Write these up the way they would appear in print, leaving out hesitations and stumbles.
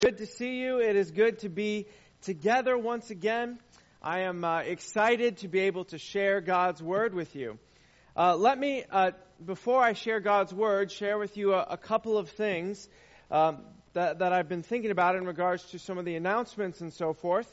Good to see you. It is good to be together once again. I am excited to be able to share God's Word with you. Let me, before I share God's Word, share with you a couple of things that I've been thinking about in regards to some of the announcements and so forth.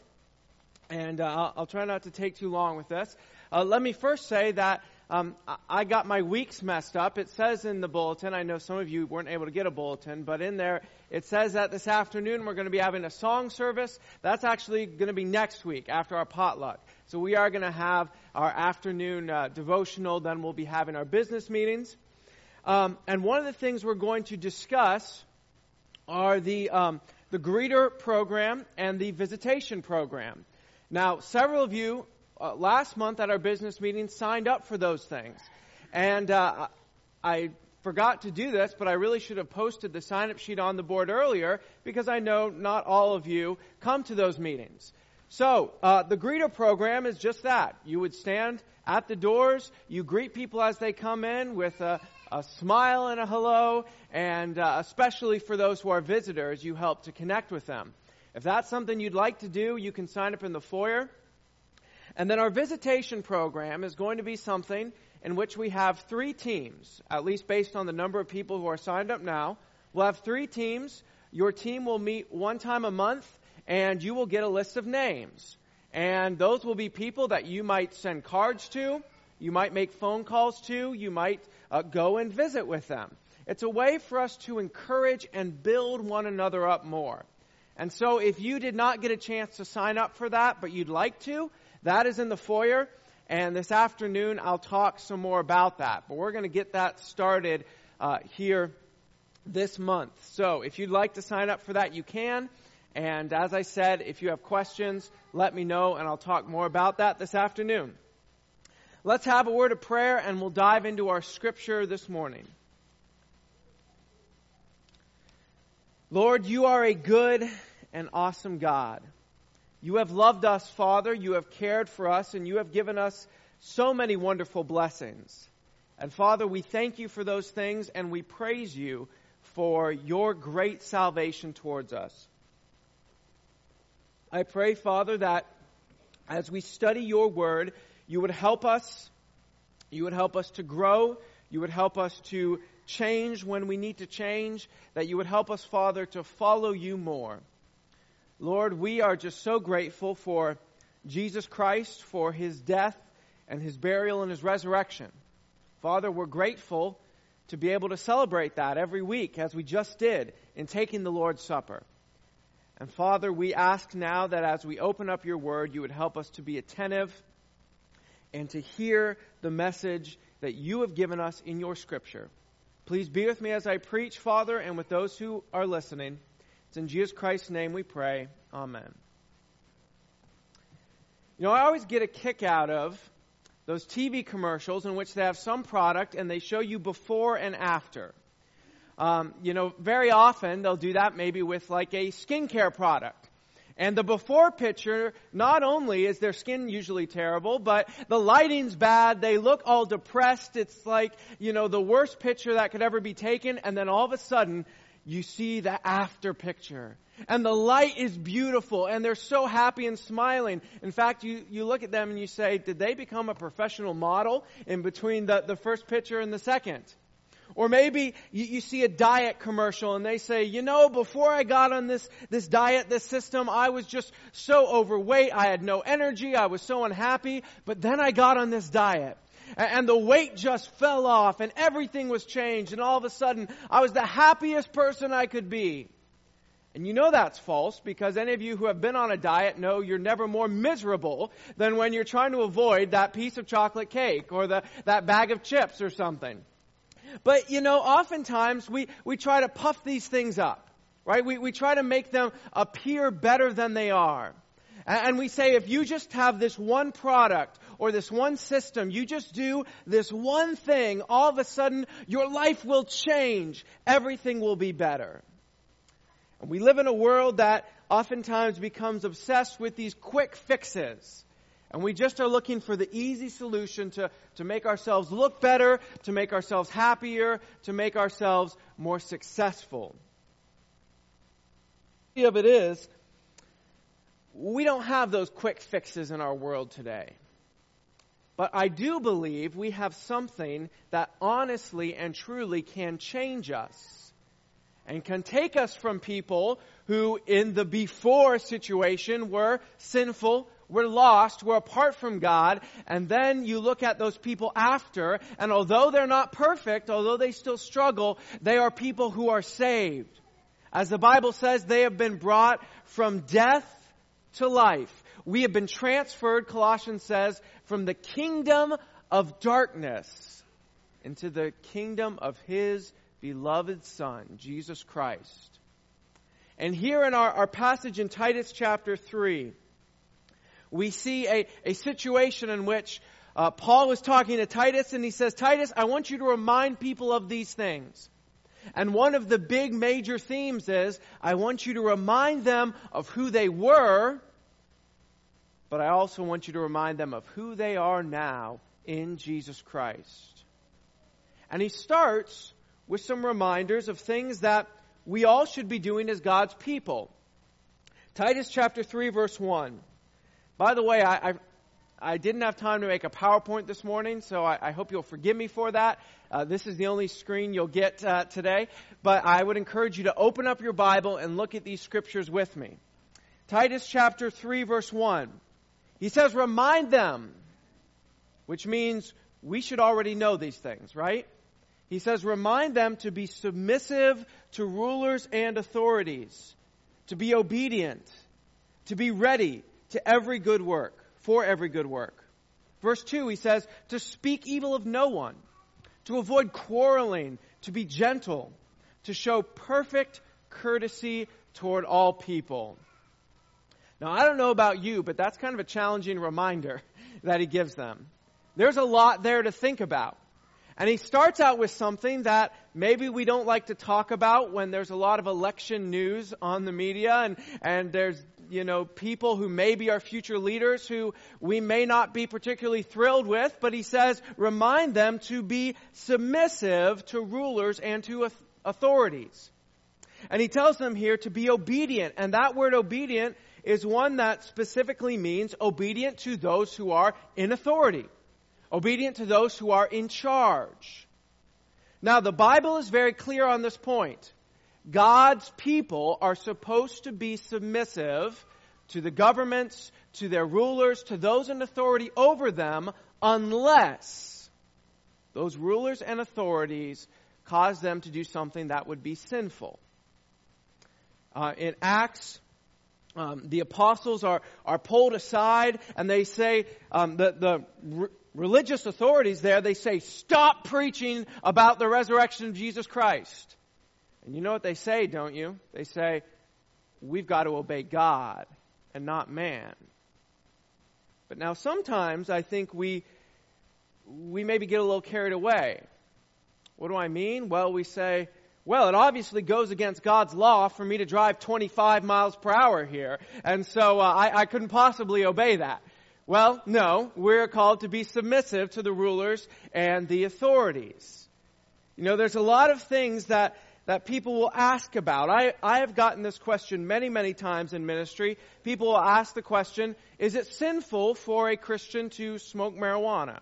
And I'll try not to take too long with this. Let me first say that I got my weeks messed up. It says in the bulletin, I know some of you weren't able to get a bulletin, but in there it says that this afternoon we're going to be having a song service. That's actually going to be next week after our potluck. So we are going to have our afternoon devotional, then we'll be having our business meetings. And one of the things we're going to discuss are the greeter program and the visitation program. Now, several of you last month at our business meeting signed up for those things. And I forgot to do this, but I really should have posted the sign-up sheet on the board earlier because I know not all of you come to those meetings. So, the greeter program is just that. You would stand at the doors, you greet people as they come in with a smile and a hello, and especially for those who are visitors, you help to connect with them. If that's something you'd like to do, you can sign up in the foyer. And then our visitation program is going to be something in which we have 3 teams, at least based on the number of people who are signed up now. We'll have 3 teams. Your team will meet one time a month, and you will get a list of names. And those will be people that you might send cards to, you might make phone calls to, you might go and visit with them. It's a way for us to encourage and build one another up more. And so if you did not get a chance to sign up for that, but you'd like to, that is in the foyer. And this afternoon, I'll talk some more about that. But we're going to get that started here this month. So if you'd like to sign up for that, you can. And as I said, if you have questions, let me know, and I'll talk more about that this afternoon. Let's have a word of prayer, and we'll dive into our scripture this morning. Lord, you are a good and awesome God. You have loved us, Father. You have cared for us, and you have given us so many wonderful blessings. And Father, we thank you for those things, and we praise you for your great salvation towards us. I pray, Father, that as we study your word, you would help us. You would help us to grow. You would help us to change when we need to change. That you would help us, Father, to follow you more. Lord, we are just so grateful for Jesus Christ, for his death and his burial and his resurrection. Father, we're grateful to be able to celebrate that every week, as we just did in taking the Lord's Supper. And Father, we ask now that as we open up your word, you would help us to be attentive and to hear the message that you have given us in your scripture. Please be with me as I preach, Father, and with those who are listening. It's in Jesus Christ's name we pray. Amen. You know, I always get a kick out of those TV commercials in which they have some product and they show you before and after. Very often they'll do that maybe with like a skincare product. And the before picture, not only is their skin usually terrible, but the lighting's bad. They look all depressed. It's like, the worst picture that could ever be taken. And then all of a sudden, you see the after picture. And the light is beautiful. And they're so happy and smiling. In fact, you look at them and you say, did they become a professional model in between the first picture and the second? Or maybe you see a diet commercial and they say, before I got on this diet, this system, I was just so overweight. I had no energy. I was so unhappy. But then I got on this diet. And the weight just fell off and everything was changed. And all of a sudden, I was the happiest person I could be. And you know that's false because any of you who have been on a diet know you're never more miserable than when you're trying to avoid that piece of chocolate cake or that bag of chips or something. But, oftentimes we try to puff these things up, right? We try to make them appear better than they are. And we say, if you just have this one product or this one system, you just do this one thing, all of a sudden your life will change. Everything will be better. And we live in a world that oftentimes becomes obsessed with these quick fixes. And we just are looking for the easy solution to make ourselves look better, to make ourselves happier, to make ourselves more successful. of it is, we don't have those quick fixes in our world today. But I do believe we have something that honestly and truly can change us and can take us from people who in the before situation were sinful, were lost, were apart from God, and then you look at those people after, and although they're not perfect, although they still struggle, they are people who are saved. As the Bible says, they have been brought from death to life. We have been transferred, Colossians says, from the kingdom of darkness into the kingdom of His beloved Son, Jesus Christ. And here in our passage in Titus chapter 3, we see a situation in which Paul was talking to Titus, and he says, Titus, I want you to remind people of these things. And one of the big major themes is, I want you to remind them of who they were, but I also want you to remind them of who they are now in Jesus Christ. And he starts with some reminders of things that we all should be doing as God's people. Titus chapter 3, verse 1. By the way, I didn't have time to make a PowerPoint this morning, so I hope you'll forgive me for that. This is the only screen you'll get today. But I would encourage you to open up your Bible and look at these scriptures with me. Titus chapter 3, verse 1. He says, remind them, which means we should already know these things, right? He says, remind them to be submissive to rulers and authorities, to be obedient, to be ready to every good work, for every good work. Verse 2, he says, to speak evil of no one, to avoid quarreling, to be gentle, to show perfect courtesy toward all people. Now, I don't know about you, but that's kind of a challenging reminder that he gives them. There's a lot there to think about. And he starts out with something that maybe we don't like to talk about when there's a lot of election news on the media, and there's, people who may be our future leaders who we may not be particularly thrilled with, but he says, remind them to be submissive to rulers and to authorities. And he tells them here to be obedient, and that word obedient is one that specifically means obedient to those who are in authority. Obedient to those who are in charge. Now, the Bible is very clear on this point. God's people are supposed to be submissive to the governments, to their rulers, to those in authority over them, unless those rulers and authorities cause them to do something that would be sinful. In Acts, the apostles are pulled aside, and they say, the religious authorities there, they say, stop preaching about the resurrection of Jesus Christ. And you know what they say, don't you? They say, we've got to obey God and not man. But now sometimes I think we maybe get a little carried away. What do I mean? Well, we say, well, it obviously goes against God's law for me to drive 25 miles per hour here, and so I couldn't possibly obey that. Well, no, we're called to be submissive to the rulers and the authorities. There's a lot of things that people will ask about. I have gotten this question many, many times in ministry. People will ask the question, is it sinful for a Christian to smoke marijuana?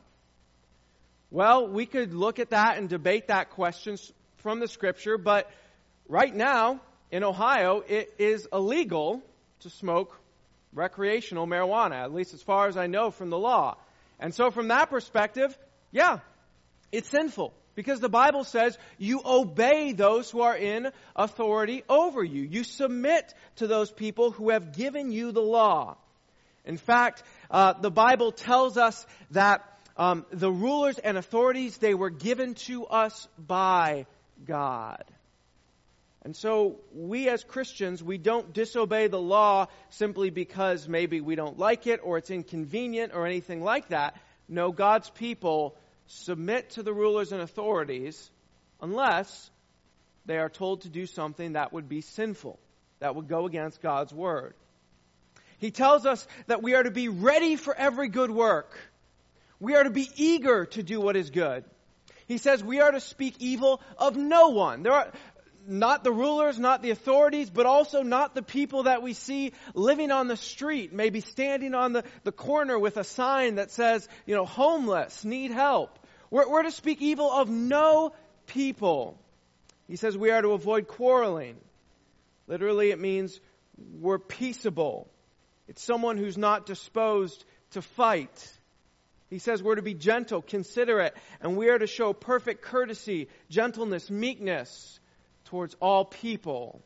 Well, we could look at that and debate that question from the Scripture, but right now in Ohio, it is illegal to smoke recreational marijuana, at least as far as I know from the law. And so from that perspective, yeah, it's sinful. Because the Bible says you obey those who are in authority over you. You submit to those people who have given you the law. In fact, the Bible tells us that the rulers and authorities, they were given to us by God. And so we as Christians, we don't disobey the law simply because maybe we don't like it or it's inconvenient or anything like that. No, God's people submit to the rulers and authorities unless they are told to do something that would be sinful, that would go against God's word. He tells us that we are to be ready for every good work. We are to be eager to do what is good. He says we are to speak evil of no one. not the rulers, not the authorities, but also not the people that we see living on the street, maybe standing on the corner with a sign that says, homeless, need help. We're to speak evil of no people. He says we are to avoid quarreling. Literally, it means we're peaceable. It's someone who's not disposed to fight. He says we're to be gentle, considerate, and we are to show perfect courtesy, gentleness, meekness towards all people.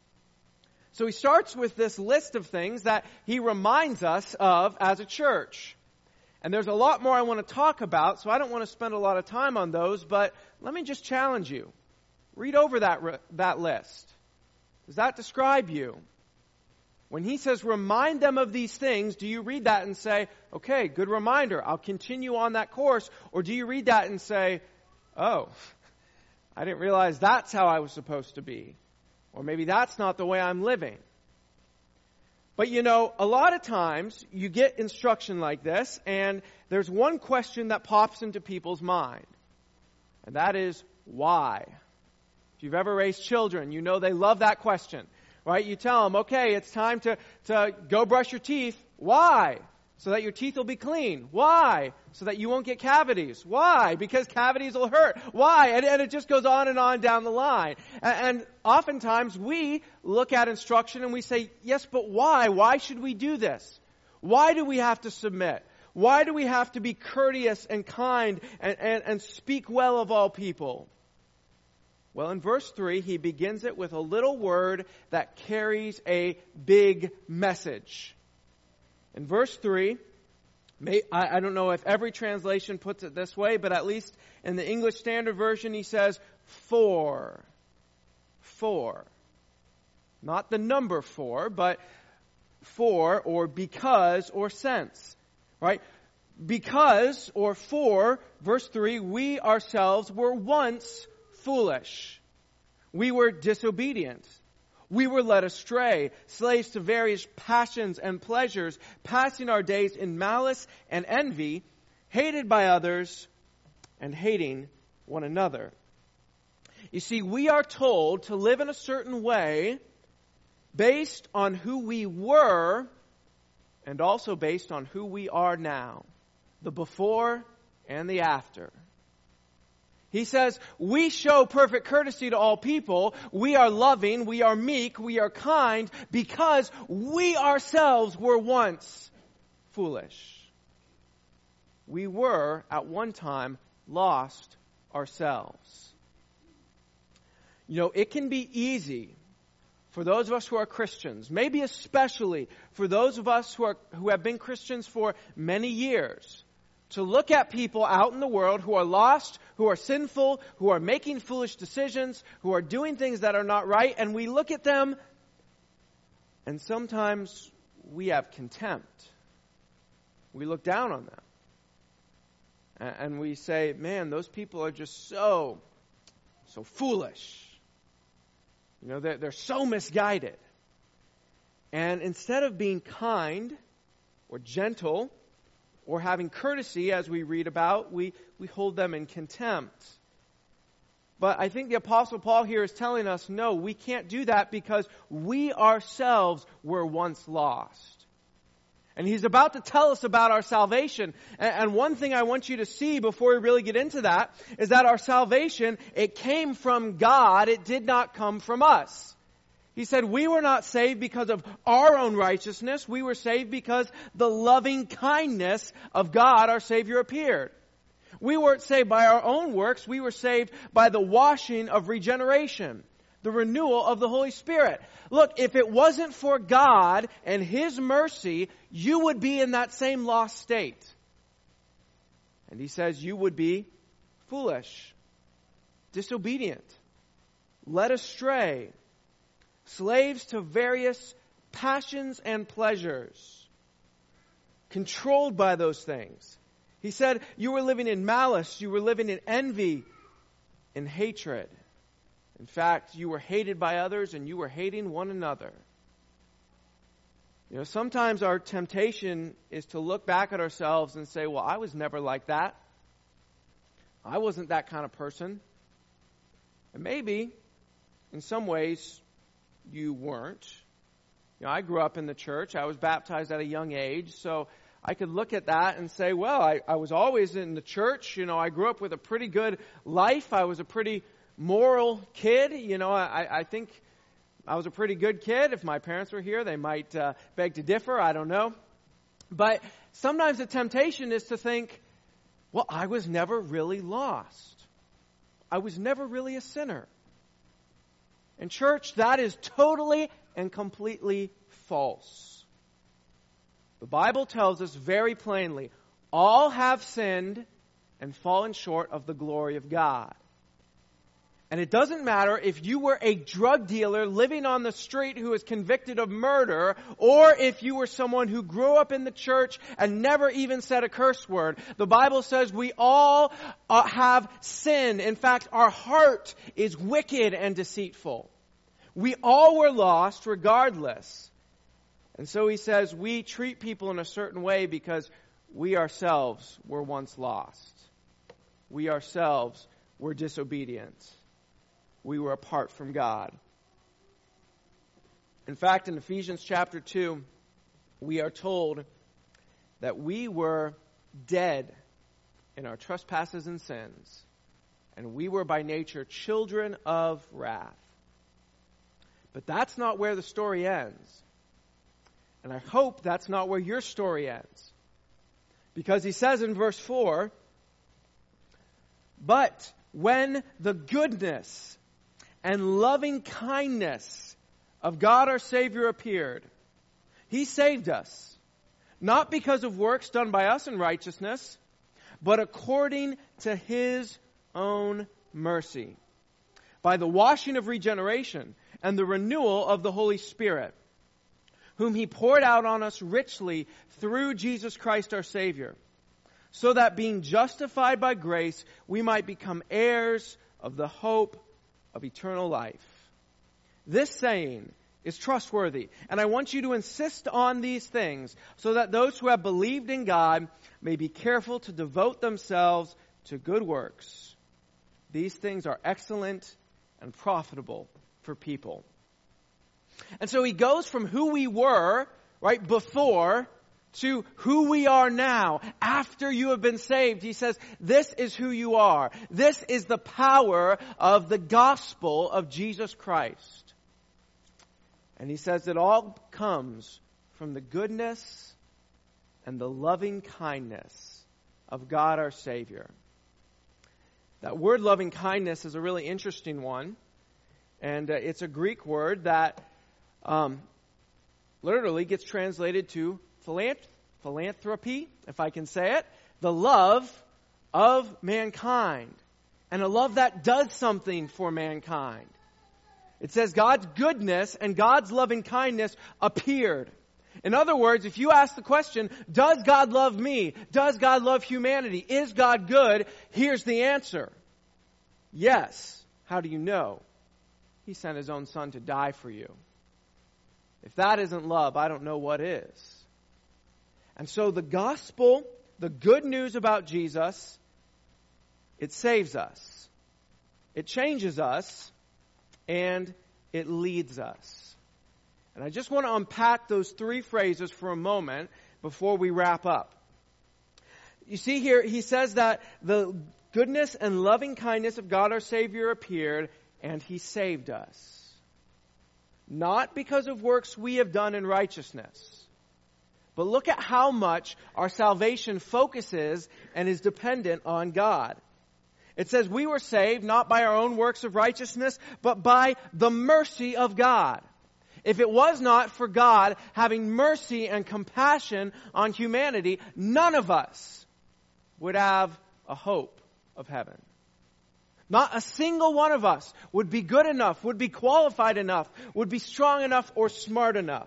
So he starts with this list of things that he reminds us of as a church. And there's a lot more I want to talk about, so I don't want to spend a lot of time on those, but let me just challenge you. Read over that list. Does that describe you? When he says, remind them of these things, do you read that and say, okay, good reminder, I'll continue on that course? Or do you read that and say, oh, I didn't realize that's how I was supposed to be. Or maybe that's not the way I'm living. But a lot of times you get instruction like this, and there's one question that pops into people's mind. And that is, why? If you've ever raised children, you know they love that question. Right? You tell them, okay, it's time to go brush your teeth. Why? So that your teeth will be clean. Why? So that you won't get cavities. Why? Because cavities will hurt. Why? And it just goes on down the line. And oftentimes we look at instruction and we say, yes, but why? Why should we do this? Why do we have to submit? Why do we have to be courteous and kind and speak well of all people? Well, in verse 3, he begins it with a little word that carries a big message. In verse 3, I don't know if every translation puts it this way, but at least in the English Standard Version, he says, for. For. Not the number 4, but for or because or since. Right? Because or for, verse 3, we ourselves were once foolish. We were disobedient. We were led astray, slaves to various passions and pleasures, passing our days in malice and envy, hated by others and hating one another. You see, we are told to live in a certain way based on who we were and also based on who we are now, the before and the after. He says, we show perfect courtesy to all people. We are loving, we are meek, we are kind, because we ourselves were once foolish. We were, at one time, lost ourselves. It can be easy for those of us who are Christians, maybe especially for those of us who have been Christians for many years, to look at people out in the world who are lost, who are sinful, who are making foolish decisions, who are doing things that are not right, and we look at them, and sometimes we have contempt. We look down on them. And we say, man, those people are just so foolish. They're so misguided. And instead of being kind or gentle, or having courtesy, as we read about, we hold them in contempt. But I think the Apostle Paul here is telling us, no, we can't do that because we ourselves were once lost. And he's about to tell us about our salvation. And one thing I want you to see before we really get into that is that our salvation, it came from God. It did not come from us. He said we were not saved because of our own righteousness. We were saved because the loving kindness of God, our Savior, appeared. We weren't saved by our own works. We were saved by the washing of regeneration, the renewal of the Holy Spirit. Look, if it wasn't for God and His mercy, you would be in that same lost state. And he says you would be foolish, disobedient, led astray, slaves to various passions and pleasures, controlled by those things. He said you were living in malice, you were living in envy, in hatred. In fact, you were hated by others and you were hating one another. Sometimes our temptation is to look back at ourselves and say, well, I was never like that. I wasn't that kind of person. And maybe in some ways, you weren't. You know, I grew up in the church. I was baptized at a young age, so I could look at that and say, well, I was always in the church. You know, I grew up with a pretty good life. I was a pretty moral kid. You know, I think I was a pretty good kid. If my parents were here, they might beg to differ. I don't know. But sometimes the temptation is to think, well, I was never really lost. I was never really a sinner. In church, that is totally and completely false. The Bible tells us very plainly, all have sinned and fallen short of the glory of God. And it doesn't matter if you were a drug dealer living on the street who was convicted of murder, or if you were someone who grew up in the church and never even said a curse word. The Bible says we all have sinned. In fact, our heart is wicked and deceitful. We all were lost regardless. And so he says we treat people in a certain way because we ourselves were once lost. We ourselves were disobedient. We were apart from God. In fact, in Ephesians chapter 2, we are told that we were dead in our trespasses and sins, and we were by nature children of wrath. But that's not where the story ends. And I hope that's not where your story ends. Because he says in verse 4, but when the goodness and loving kindness of God our Savior appeared, He saved us, not because of works done by us in righteousness, but according to His own mercy, by the washing of regeneration and the renewal of the Holy Spirit, whom He poured out on us richly through Jesus Christ our Savior, so that being justified by grace, we might become heirs of the hope of eternal life. This saying is trustworthy, and I want you to insist on these things, so that those who have believed in God may be careful to devote themselves to good works. These things are excellent and profitable for people. And so he goes from who we were, right, before, to who we are now, after you have been saved. He says, this is who you are. This is the power of the gospel of Jesus Christ. And he says it all comes from the goodness and the loving kindness of God our Savior. That word loving kindness is a really interesting one. And it's a Greek word that literally gets translated to philanthropy, if I can say it, the love of mankind, and a love that does something for mankind. It says God's goodness and God's loving kindness appeared. In other words, if you ask the question, does God love me? Does God love humanity? Is God good? Here's the answer. Yes. How do you know? He sent His own Son to die for you. If that isn't love, I don't know what is. And so the gospel, the good news about Jesus, it saves us. It changes us. And it leads us. And I just want to unpack those three phrases for a moment before we wrap up. You see here, he says that the goodness and loving kindness of God our Savior appeared, and He saved us. Not because of works we have done in righteousness. But look at how much our salvation focuses and is dependent on God. It says we were saved not by our own works of righteousness, but by the mercy of God. If it was not for God having mercy and compassion on humanity, none of us would have a hope of heaven. Not a single one of us would be good enough, would be qualified enough, would be strong enough or smart enough.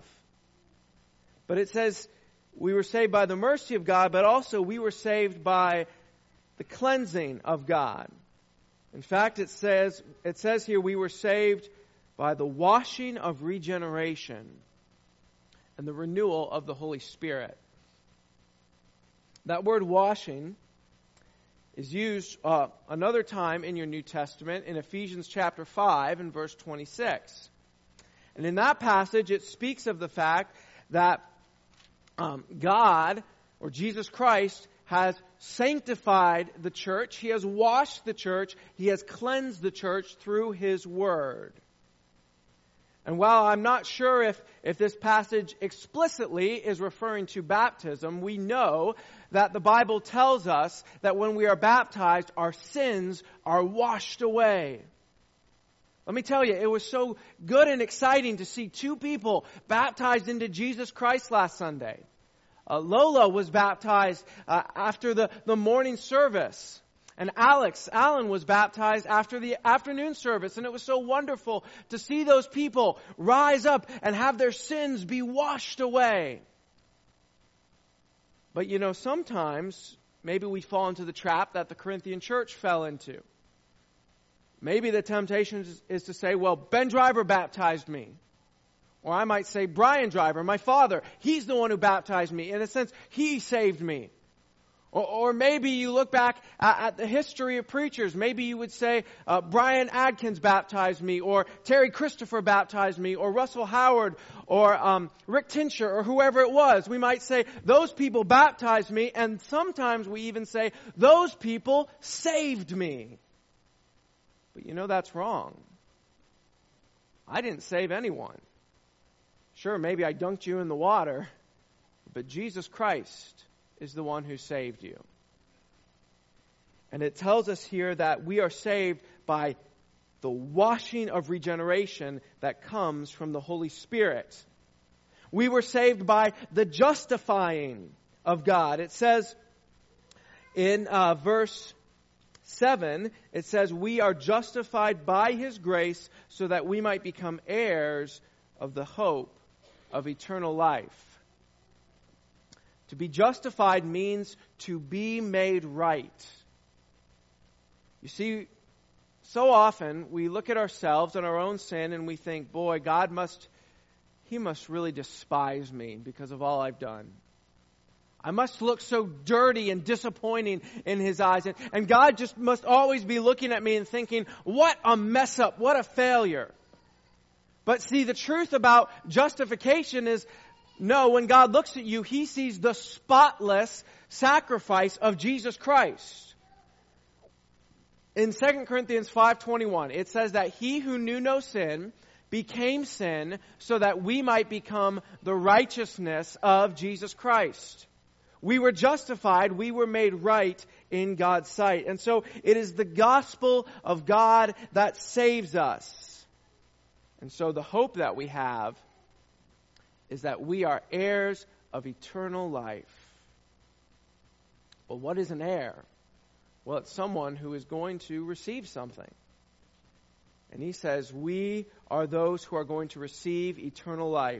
But it says we were saved by the mercy of God, but also we were saved by the cleansing of God. In fact, it says here we were saved by the washing of regeneration and the renewal of the Holy Spirit. That word washing is used another time in your New Testament in Ephesians chapter 5 and verse 26. And in that passage, it speaks of the fact that God, or Jesus Christ, has sanctified the church. He has washed the church. He has cleansed the church through His Word. And while I'm not sure if this passage explicitly is referring to baptism, we know that the Bible tells us that when we are baptized, our sins are washed away. Let me tell you, it was so good and exciting to see two people baptized into Jesus Christ last Sunday. Lola was baptized after the morning service. And Alan was baptized after the afternoon service. And it was so wonderful to see those people rise up and have their sins be washed away. But you know, sometimes maybe we fall into the trap that the Corinthian church fell into. Maybe the temptation is to say, well, Ben Driver baptized me. Or I might say, Brian Driver, my father, he's the one who baptized me. In a sense, he saved me. Or maybe you look back at the history of preachers. Maybe you would say, Brian Adkins baptized me, or Terry Christopher baptized me, or Russell Howard, or Rick Tincher, or whoever it was. We might say, those people baptized me, and sometimes we even say, those people saved me. But you know that's wrong. I didn't save anyone. Sure, maybe I dunked you in the water, but Jesus Christ is the one who saved you. And it tells us here that we are saved by the washing of regeneration that comes from the Holy Spirit. We were saved by the justifying of God. It says in verse 7, it says, we are justified by His grace so that we might become heirs of the hope of eternal life. To be justified means to be made right. You see, so often we look at ourselves and our own sin and we think, boy, He must really despise me because of all I've done. I must look so dirty and disappointing in His eyes. And God just must always be looking at me and thinking, what a mess up, what a failure. But see, the truth about justification is, no, when God looks at you, He sees the spotless sacrifice of Jesus Christ. In 2 Corinthians 5:21, it says that He who knew no sin became sin so that we might become the righteousness of Jesus Christ. We were justified, we were made right in God's sight. And so it is the gospel of God that saves us. And so the hope that we have is that we are heirs of eternal life. But what is an heir? Well, it's someone who is going to receive something. And he says, we are those who are going to receive eternal life.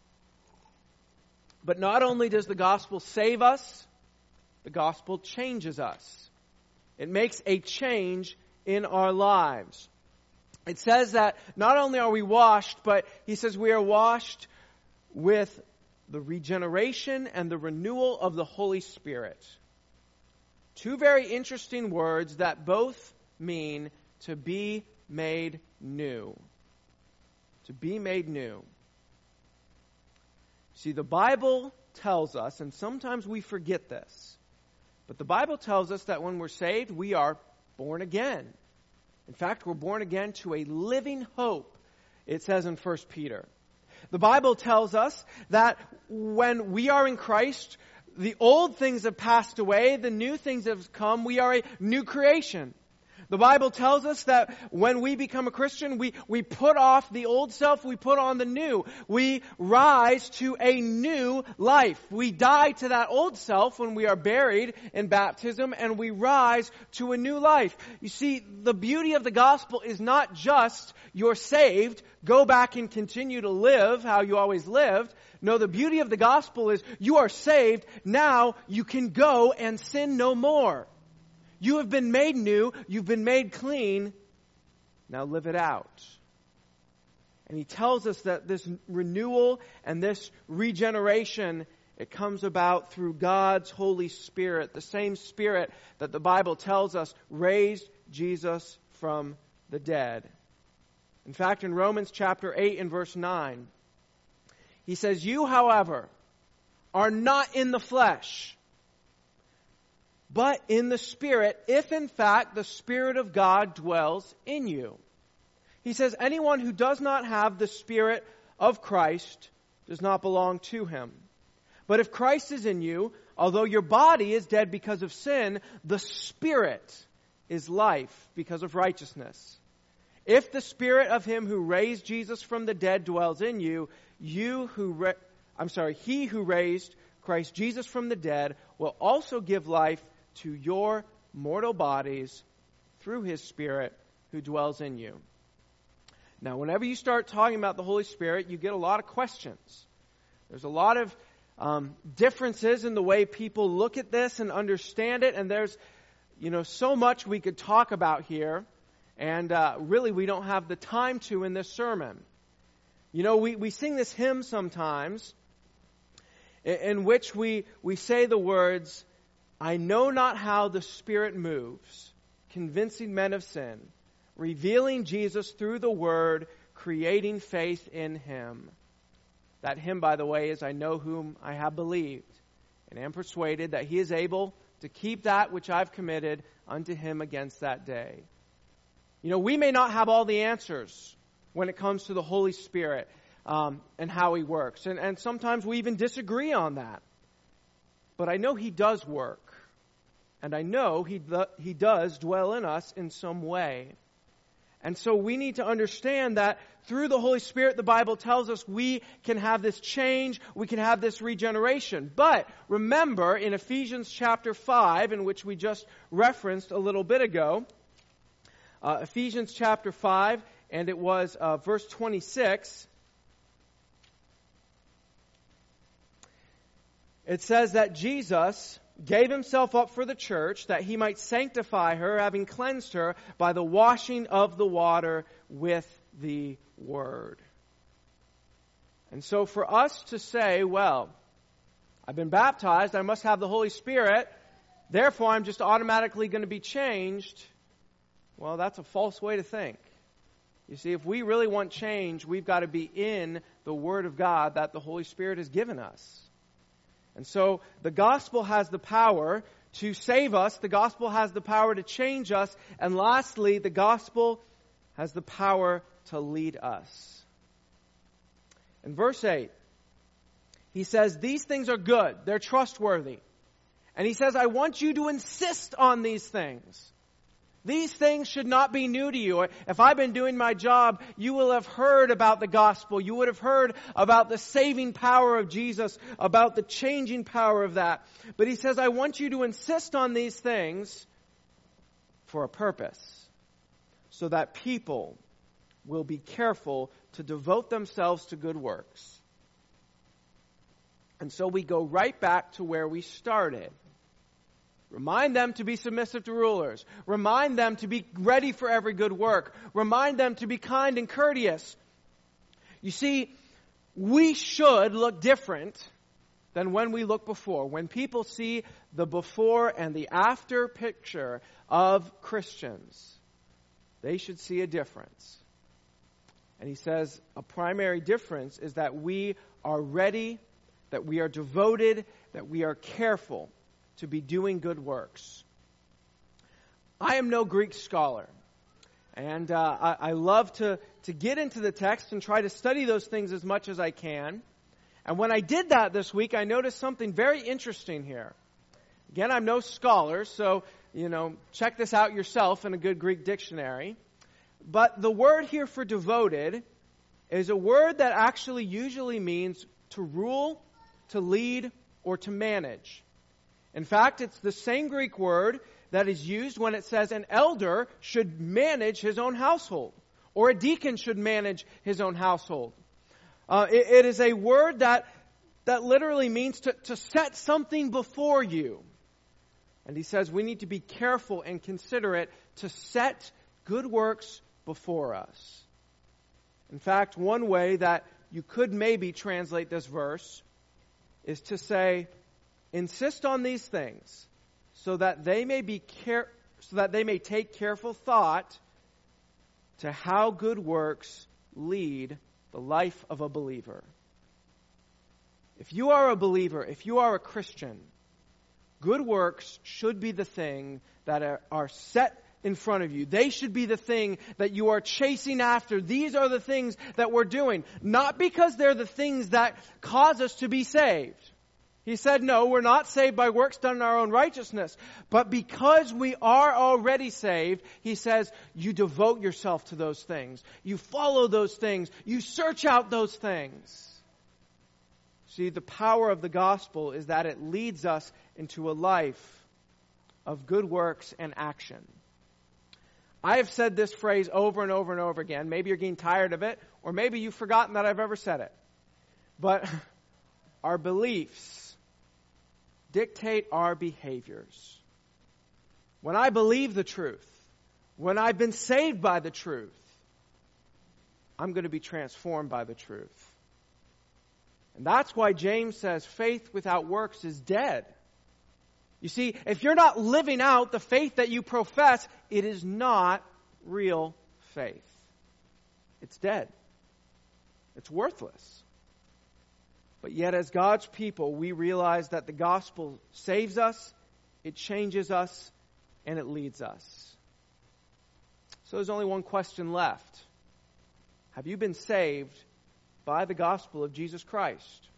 But not only does the gospel save us, the gospel changes us. It makes a change in our lives. It says that not only are we washed, but he says we are washed with the regeneration and the renewal of the Holy Spirit. Two very interesting words that both mean to be made new. To be made new. See, the Bible tells us, and sometimes we forget this, but the Bible tells us that when we're saved, we are born again. In fact, we're born again to a living hope, it says in 1 Peter. The Bible tells us that when we are in Christ, the old things have passed away, the new things have come, we are a new creation. The Bible tells us that when we become a Christian, we put off the old self, we put on the new. We rise to a new life. We die to that old self when we are buried in baptism, and we rise to a new life. You see, the beauty of the gospel is not just you're saved, go back and continue to live how you always lived. No, the beauty of the gospel is you are saved, now you can go and sin no more. You have been made new. You've been made clean. Now live it out. And he tells us that this renewal and this regeneration It comes about through God's Holy Spirit, the same Spirit that the Bible tells us raised Jesus from the dead. In fact, in Romans chapter 8 and verse 9, he says, "You, however, are not in the flesh, but in the Spirit, if in fact the Spirit of God dwells in you." He says, anyone who does not have the Spirit of Christ does not belong to him. But if Christ is in you, although your body is dead because of sin, the Spirit is life because of righteousness. If the Spirit of him who raised Jesus from the dead dwells in you, he who raised Christ Jesus from the dead will also give life to your mortal bodies through his Spirit who dwells in you. Now, whenever you start talking about the Holy Spirit, you get a lot of questions. There's a lot of differences in the way people look at this and understand it, and there's so much we could talk about here, and really we don't have the time to in this sermon. We sing this hymn sometimes in which we say the words, "I know not how the Spirit moves, convincing men of sin, revealing Jesus through the Word, creating faith in Him." That hymn, by the way, is "I know whom I have believed, and am persuaded that He is able to keep that which I've committed unto Him against that day." We may not have all the answers when it comes to the Holy Spirit and how He works. And sometimes we even disagree on that. But I know He does work. And I know He does dwell in us in some way. And so we need to understand that through the Holy Spirit, the Bible tells us we can have this change, we can have this regeneration. But remember in Ephesians chapter 5, in which we just referenced a little bit ago, Ephesians chapter 5, and it was verse 26, it says that Jesus gave Himself up for the church, that He might sanctify her, having cleansed her by the washing of the water with the Word. And so for us to say, well, I've been baptized, I must have the Holy Spirit, therefore I'm just automatically going to be changed, well, that's a false way to think. You see, if we really want change, we've got to be in the Word of God that the Holy Spirit has given us. And so the gospel has the power to save us. The gospel has the power to change us. And lastly, the gospel has the power to lead us. In verse 8, he says, these things are good. They're trustworthy. And he says, I want you to insist on these things. These things should not be new to you. If I've been doing my job, you will have heard about the gospel. You would have heard about the saving power of Jesus, about the changing power of that. But he says, I want you to insist on these things for a purpose, so that people will be careful to devote themselves to good works. And so we go right back to where we started. Remind them to be submissive to rulers. Remind them to be ready for every good work. Remind them to be kind and courteous. You see, we should look different than when we look before. When people see the before and the after picture of Christians, they should see a difference. And he says a primary difference is that we are ready, that we are devoted, that we are careful to be doing good works. I am no Greek scholar, and I love to get into the text and try to study those things as much as I can. And when I did that this week, I noticed something very interesting here. Again, I'm no scholar, so, check this out yourself in a good Greek dictionary. But the word here for devoted is a word that actually usually means to rule, to lead, or to manage. In fact, it's the same Greek word that is used when it says an elder should manage his own household, or a deacon should manage his own household. It is a word that literally means to set something before you. And he says we need to be careful and considerate to set good works before us. In fact, one way that you could maybe translate this verse is to say, insist on these things so that they may take careful thought to how good works lead the life of a believer. If you are a believer, if you are a Christian, good works should be the thing that are set in front of you. They should be the thing that you are chasing after. These are the things that we're doing. Not because they're the things that cause us to be saved. He said, no, we're not saved by works done in our own righteousness. But because we are already saved, he says, you devote yourself to those things. You follow those things. You search out those things. See, the power of the gospel is that it leads us into a life of good works and action. I have said this phrase over and over and over again. Maybe you're getting tired of it, or maybe you've forgotten that I've ever said it. But our beliefs dictate our behaviors. When I believe the truth, when I've been saved by the truth, I'm going to be transformed by the truth. And that's why James says faith without works is dead. You see, if you're not living out the faith that you profess, it is not real faith. It's dead. It's worthless. But yet as God's people, we realize that the gospel saves us, it changes us, and it leads us. So there's only one question left. Have you been saved by the gospel of Jesus Christ?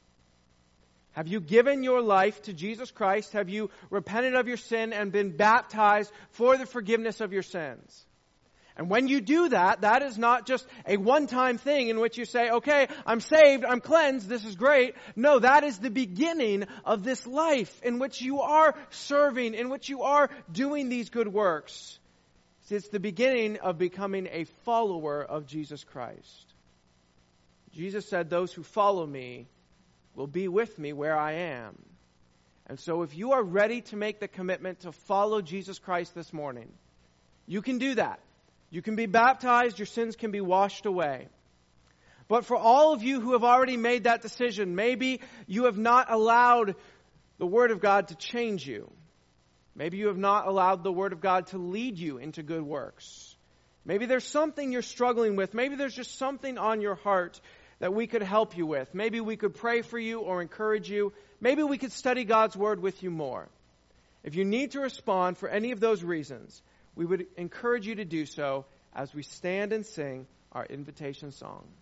Have you given your life to Jesus Christ? Have you repented of your sin and been baptized for the forgiveness of your sins? And when you do that, that is not just a one-time thing in which you say, okay, I'm saved, I'm cleansed, this is great. No, that is the beginning of this life in which you are serving, in which you are doing these good works. It's the beginning of becoming a follower of Jesus Christ. Jesus said, those who follow me will be with me where I am. And so if you are ready to make the commitment to follow Jesus Christ this morning, you can do that. You can be baptized, your sins can be washed away. But for all of you who have already made that decision, maybe you have not allowed the Word of God to change you. Maybe you have not allowed the Word of God to lead you into good works. Maybe there's something you're struggling with. Maybe there's just something on your heart that we could help you with. Maybe we could pray for you or encourage you. Maybe we could study God's Word with you more. If you need to respond for any of those reasons, we would encourage you to do so as we stand and sing our invitation song.